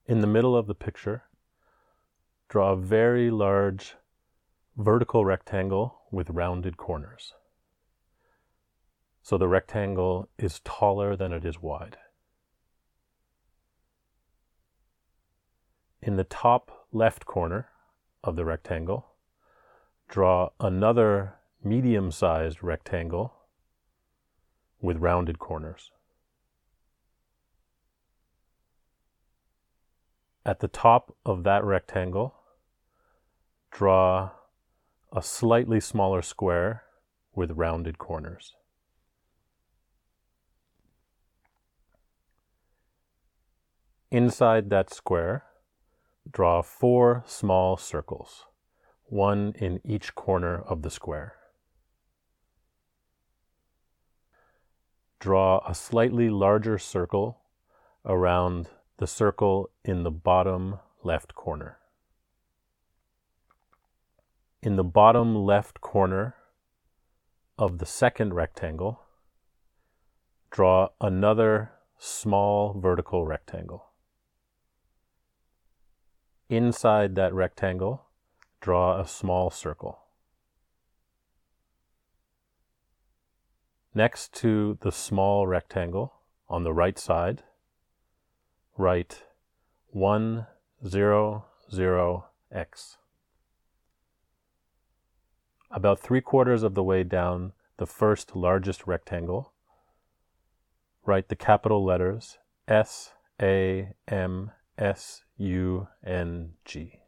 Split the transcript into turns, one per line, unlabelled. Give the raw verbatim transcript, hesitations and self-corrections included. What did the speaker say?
In the middle of the picture, draw a very large vertical rectangle with rounded corners. So the rectangle is taller than it is wide. In the top left corner of the rectangle, draw another medium-sized rectangle with rounded corners. At the top of that rectangle, draw a slightly smaller square with rounded corners. Inside that square, draw four small circles, one in each corner of the square. Draw a slightly larger circle around the circle in the bottom left corner. In the bottom left corner of the second rectangle, draw another small vertical rectangle. Inside that rectangle, draw a small circle. Next to the small rectangle on the right side, write one, zero, zero, x. About three quarters of the way down the first largest rectangle, write the capital letters S, A, M, S, U, N, G.